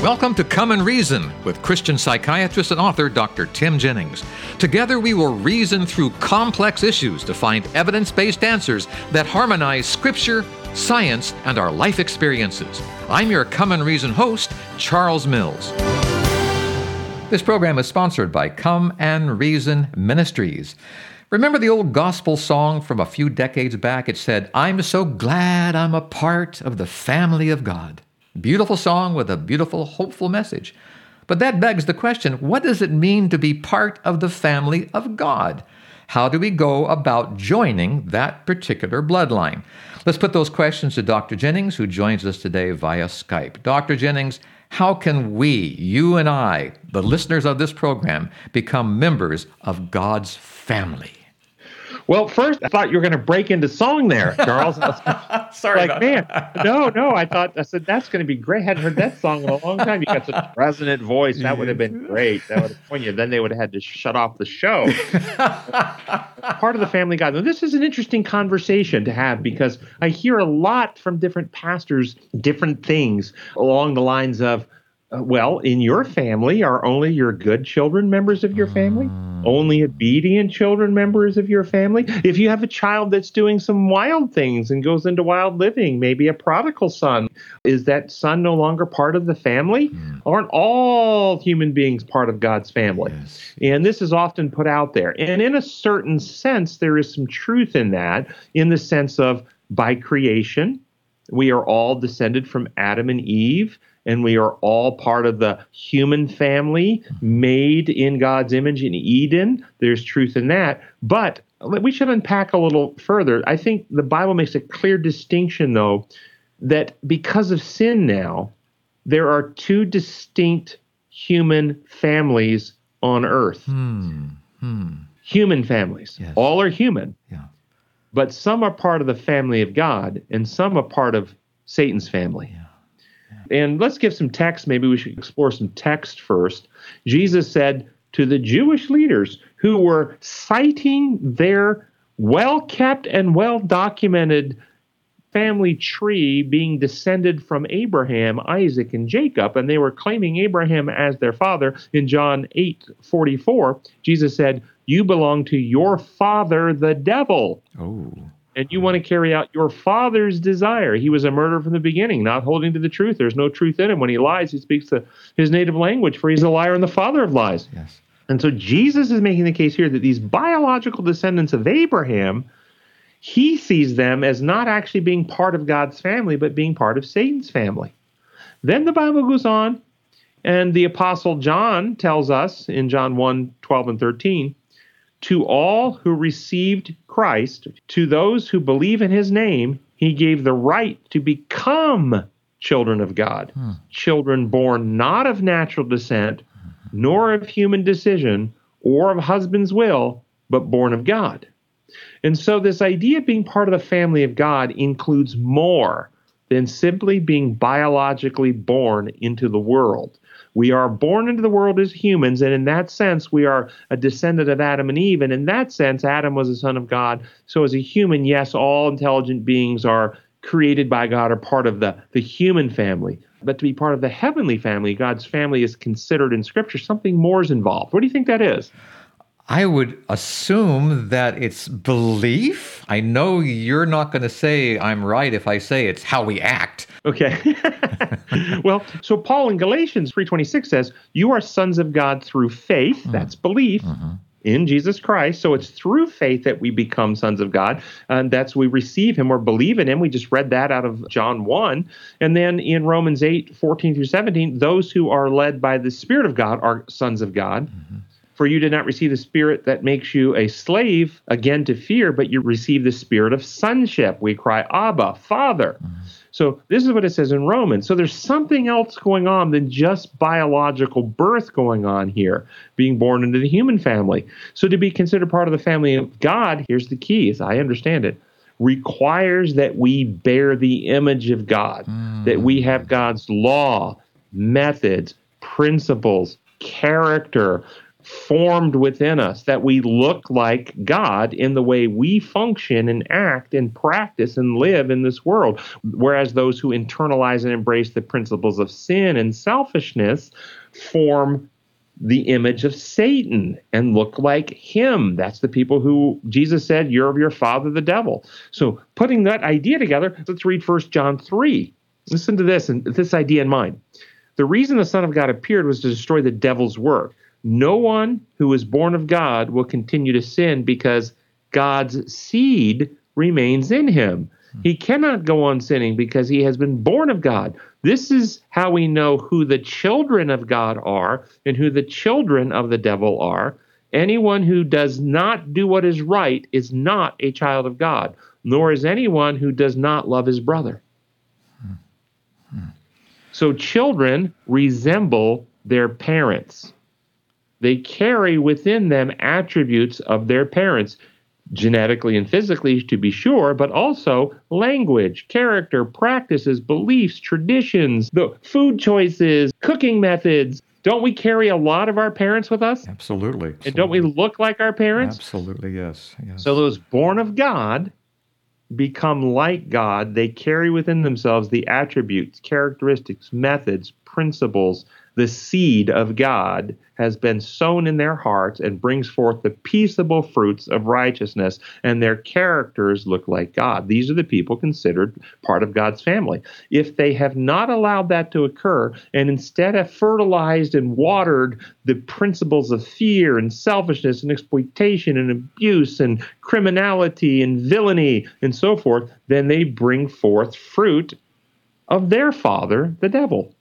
Welcome to Come and Reason with Christian psychiatrist and author Dr. Tim Jennings. Together we will reason through complex issues to find evidence-based answers that harmonize Scripture, science, and our life experiences. I'm your Come and Reason host, Charles Mills. This program is sponsored by Come and Reason Ministries. Remember the old gospel song from a few decades back? It said, "I'm so glad I'm a part of the family of God." Beautiful song with a beautiful, hopeful message. But that begs the question, what does it mean to be part of the family of God? How do we go about joining that particular bloodline? Let's put those questions to Dr. Jennings, who joins us today via Skype. Dr. Jennings, how can we, you and I, the listeners of this program, become members of God's family? Well, first, I thought you were going to break into song there, Charles. Sorry, like, man, no. I said, that's going to be great. I hadn't heard that song in a long time. You got such a resonant voice. That would have been great. That would have poignant. Then they would have had to shut off the show. Part of the family God. Now, this is an interesting conversation to have because I hear a lot from different pastors, different things along the lines of, well, in your family, are only your good children members of your family? Only obedient children members of your family? If you have a child that's doing some wild things and goes into wild living, maybe a prodigal son, is that son no longer part of the family? Aren't all human beings part of God's family? Yes. And this is often put out there. And in a certain sense, there is some truth in that, in the sense of by creation, we are all descended from Adam and Eve. And we are all part of the human family made in God's image in Eden. There's truth in that. But we should unpack a little further. I think the Bible makes a clear distinction, though, that because of sin now, there are two distinct human families on earth. Human families. Yes. All are human. Yeah. But some are part of the family of God, and some are part of Satan's family. Yeah. And let's give some text. Maybe we should explore some text first. Jesus said to the Jewish leaders who were citing their well-kept and well-documented family tree being descended from Abraham, Isaac, and Jacob, and they were claiming Abraham as their father. In John 8:44, Jesus said, "You belong to your father, the devil. Oh. And you want to carry out your father's desire." He was a murderer from the beginning, not holding to the truth. There's no truth in him. When he lies, he speaks to his native language, for he's a liar and the father of lies. Yes. And so Jesus is making the case here that these biological descendants of Abraham, he sees them as not actually being part of God's family, but being part of Satan's family. Then the Bible goes on, and the Apostle John tells us in John 1:12 and 13, "To all who received Christ, to those who believe in his name, he gave the right to become children of God, children born not of natural descent, nor of human decision, or of husband's will, but born of God." And so this idea of being part of the family of God includes more than simply being biologically born into the world. We are born into the world as humans, and in that sense, we are a descendant of Adam and Eve. And in that sense, Adam was a son of God. So as a human, yes, all intelligent beings are created by God, are part of the human family. But to be part of the heavenly family, God's family is considered in Scripture, something more is involved. What do you think that is? I would assume that it's belief. I know you're not going to say I'm right if I say it's how we act. Okay. Well, so Paul in Galatians 3:26 says, "You are sons of God through faith," that's belief, "in Jesus Christ." So it's through faith that we become sons of God. And that's we receive him or believe in him. We just read that out of John 1. And then in Romans 8:14 through 17, those who are led by the Spirit of God are sons of God. For you did not receive the spirit that makes you a slave again to fear, but you receive the spirit of sonship. We cry, Abba, Father. So this is what it says in Romans. So there's something else going on than just biological birth going on here, being born into the human family. So to be considered part of the family of God, here's the key, as I understand it, requires that we bear the image of God, that we have God's law, methods, principles, character, formed within us, that we look like God in the way we function and act and practice and live in this world. Whereas those who internalize and embrace the principles of sin and selfishness form the image of Satan and look like him. That's the people who Jesus said, "You're of your father, the devil." So putting that idea together, let's read 1 John 3. Listen to this and this idea in mind. The reason the Son of God appeared was to destroy the devil's work. No one who is born of God will continue to sin because God's seed remains in him. He cannot go on sinning because he has been born of God. This is how we know who the children of God are and who the children of the devil are. Anyone who does not do what is right is not a child of God, nor is anyone who does not love his brother. So children resemble their parents. They carry within them attributes of their parents, genetically and physically, to be sure, but also language, character, practices, beliefs, traditions, the food choices, cooking methods. Don't we carry a lot of our parents with us? Absolutely. And don't we look like our parents? Absolutely, yes. So those born of God become like God. They carry within themselves the attributes, characteristics, methods, principles. The seed of God has been sown in their hearts and brings forth the peaceable fruits of righteousness, and their characters look like God. These are the people considered part of God's family. If they have not allowed that to occur and instead have fertilized and watered the principles of fear and selfishness and exploitation and abuse and criminality and villainy and so forth, then they bring forth fruit of their father, the devil.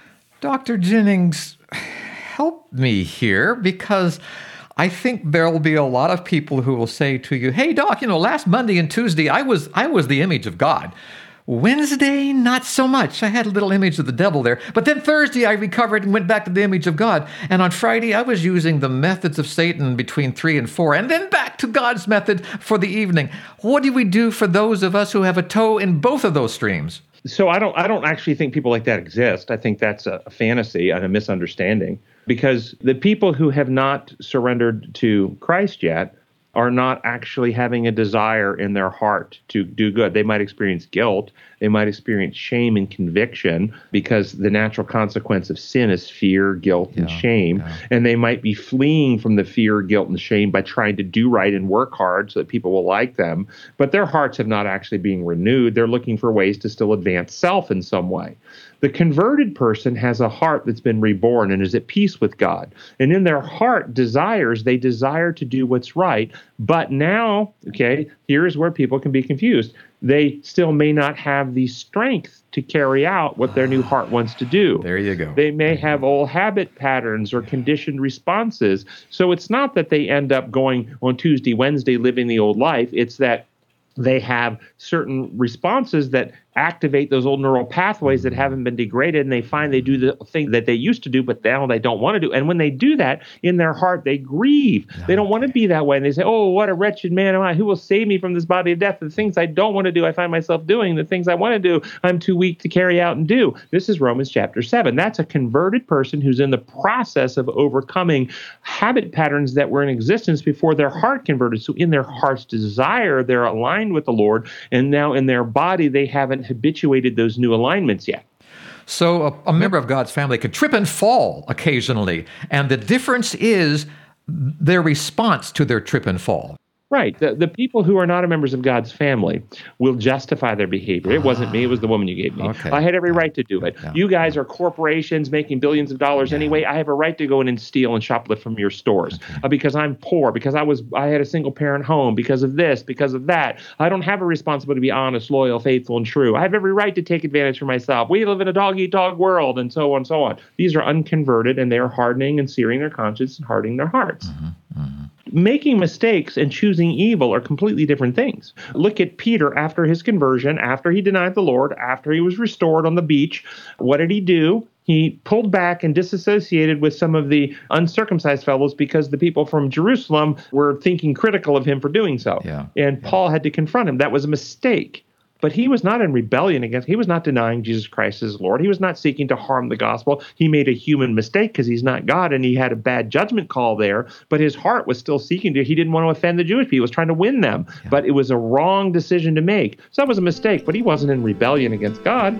Dr. Jennings, help me here, because I think there will be a lot of people who will say to you, "Hey, Doc, last Monday and Tuesday, I was the image of God. Wednesday, not so much. I had a little image of the devil there. But then Thursday, I recovered and went back to the image of God. And on Friday, I was using the methods of Satan between 3 and 4, and then back to God's method for the evening." What do we do for those of us who have a toe in both of those streams? So I don't actually think people like that exist. I think that's a fantasy and a misunderstanding, because the people who have not surrendered to Christ yet are not actually having a desire in their heart to do good. They might experience guilt. They might experience shame and conviction, because the natural consequence of sin is fear, guilt, and shame. Yeah. And they might be fleeing from the fear, guilt, and shame by trying to do right and work hard so that people will like them. But their hearts have not actually been renewed. They're looking for ways to still advance self in some way. The converted person has a heart that's been reborn and is at peace with God. And in their heart they desire to do what's right. But now, here's where people can be confused. They still may not have the strength to carry out what their new heart wants to do. There you go. They may have old habit patterns or conditioned responses. So it's not that they end up going on Tuesday, Wednesday, living the old life. It's that they have certain responses that activate those old neural pathways that haven't been degraded, and they find they do the thing that they used to do, but now they don't want to do. And when they do that, in their heart, they grieve. They don't want to be that way. And they say, "Oh, what a wretched man am I. Who will save me from this body of death? The things I don't want to do, I find myself doing. The things I want to do, I'm too weak to carry out and do." This is Romans chapter 7. That's a converted person who's in the process of overcoming habit patterns that were in existence before their heart converted. So in their heart's desire, they're aligned with the Lord, and now in their body, they haven't habituated those new alignments yet. So a member of God's family could trip and fall occasionally, and the difference is their response to their trip and fall. Right. The people who are not members of God's family will justify their behavior. It wasn't me. It was the woman you gave me. Okay. I had every right to do it. Yeah. You guys are corporations making billions of dollars anyway. I have a right to go in and steal and shoplift from your stores because I'm poor, because I had a single parent home, because of this, because of that. I don't have a responsibility to be honest, loyal, faithful, and true. I have every right to take advantage for myself. We live in a dog-eat-dog world, and so on and so on. These are unconverted, and they are hardening and searing their conscience and hardening their hearts. Making mistakes and choosing evil are completely different things. Look at Peter after his conversion, after he denied the Lord, after he was restored on the beach. What did he do? He pulled back and disassociated with some of the uncircumcised fellows because the people from Jerusalem were thinking critical of him for doing so. And Paul had to confront him. That was a mistake. But he was not in rebellion he was not denying Jesus Christ as Lord. He was not seeking to harm the gospel. He made a human mistake because he's not God, and he had a bad judgment call there. But his heart was still seeking he didn't want to offend the Jewish people. He was trying to win them. Yeah. But it was a wrong decision to make. So that was a mistake, but he wasn't in rebellion against God.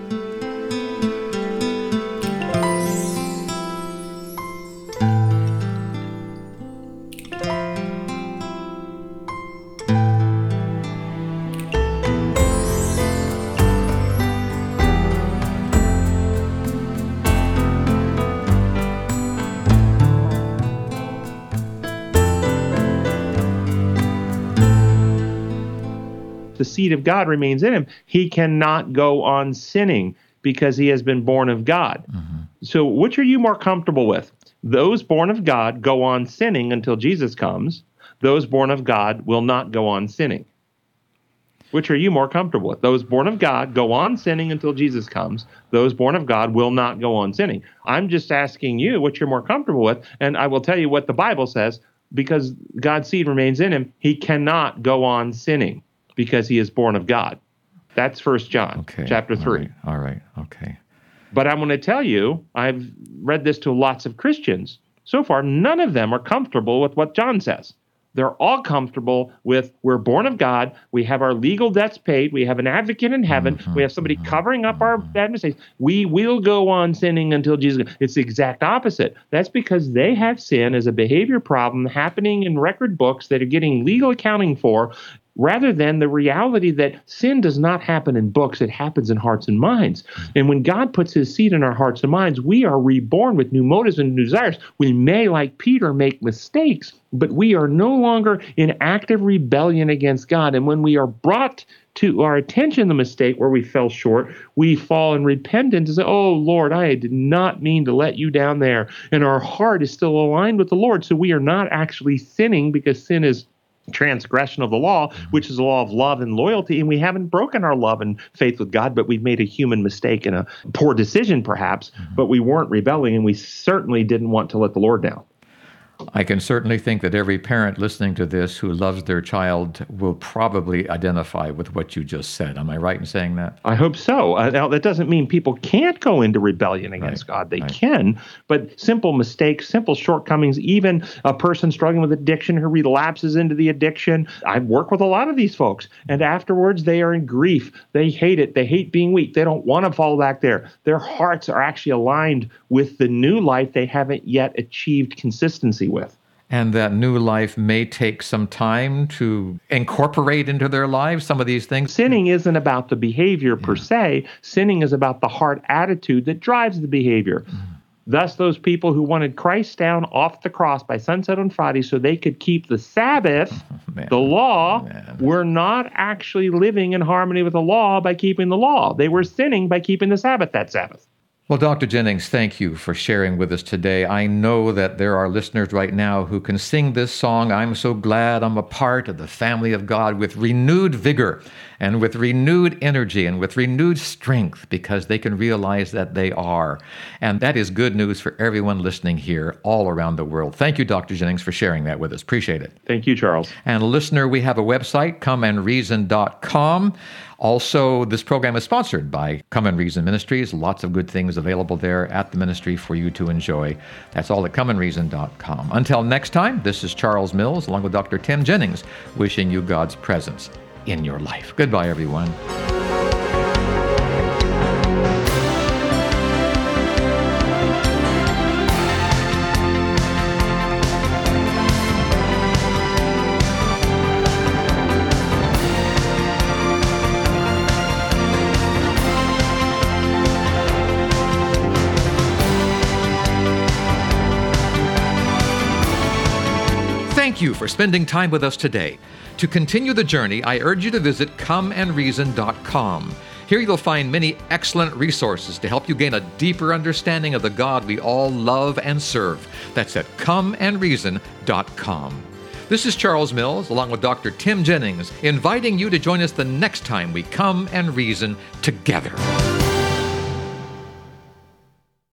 The seed of God remains in him, he cannot go on sinning because he has been born of God. Mm-hmm. So which are you more comfortable with? Those born of God go on sinning until Jesus comes. Those born of God will not go on sinning. Which are you more comfortable with? Those born of God go on sinning until Jesus comes. Those born of God will not go on sinning. I'm just asking you what you're more comfortable with, and I will tell you what the Bible says. Because God's seed remains in him, he cannot go on sinning, because he is born of God. That's 1 John, chapter 3. All right. Okay. But I'm going to tell you, I've read this to lots of Christians. So far, none of them are comfortable with what John says. They're all comfortable with, we're born of God, we have our legal debts paid, we have an advocate in heaven, we have somebody covering up our bad mistakes. We will go on sinning until Jesus comes. It's the exact opposite. That's because they have sin as a behavior problem happening in record books that are getting legal accounting for, rather than the reality that sin does not happen in books, it happens in hearts and minds. And when God puts his seed in our hearts and minds, we are reborn with new motives and new desires. We may, like Peter, make mistakes, but we are no longer in active rebellion against God. And when we are brought to our attention the mistake where we fell short, we fall in repentance and say, oh, Lord, I did not mean to let you down there. And our heart is still aligned with the Lord. So we are not actually sinning, because sin is transgression of the law, which is a law of love and loyalty, and we haven't broken our love and faith with God, but we've made a human mistake and a poor decision perhaps, but we weren't rebelling, and we certainly didn't want to let the Lord down. I can certainly think that every parent listening to this who loves their child will probably identify with what you just said. Am I right in saying that? I hope so. Now, that doesn't mean people can't go into rebellion against God. They can, but simple mistakes, simple shortcomings, even a person struggling with addiction who relapses into the addiction. I work with a lot of these folks, and afterwards they are in grief. They hate it. They hate being weak. They don't want to fall back there. Their hearts are actually aligned with the new life they haven't yet achieved consistency with. And that new life may take some time to incorporate into their lives some of these things. Sinning isn't about the behavior per se. Sinning is about the heart attitude that drives the behavior. Thus, those people who wanted Christ down off the cross by sunset on Friday so they could keep the Sabbath, the law, were not actually living in harmony with the law by keeping the law. They were sinning by keeping the Sabbath that Sabbath. Well, Dr. Jennings, thank you for sharing with us today. I know that there are listeners right now who can sing this song, I'm so glad I'm a part of the family of God, with renewed vigor and with renewed energy and with renewed strength, because they can realize that they are. And that is good news for everyone listening here all around the world. Thank you, Dr. Jennings, for sharing that with us. Appreciate it. Thank you, Charles. And listener, we have a website, comeandreason.com. Also, this program is sponsored by Come and Reason Ministries. Lots of good things available there at the ministry for you to enjoy. That's all at comeandreason.com. Until next time, this is Charles Mills, along with Dr. Tim Jennings, wishing you God's presence in your life. Goodbye, everyone. Thank you for spending time with us today. To continue the journey, I urge you to visit comeandreason.com. Here you'll find many excellent resources to help you gain a deeper understanding of the God we all love and serve. That's at comeandreason.com. This is Charles Mills, along with Dr. Tim Jennings, inviting you to join us the next time we come and reason together.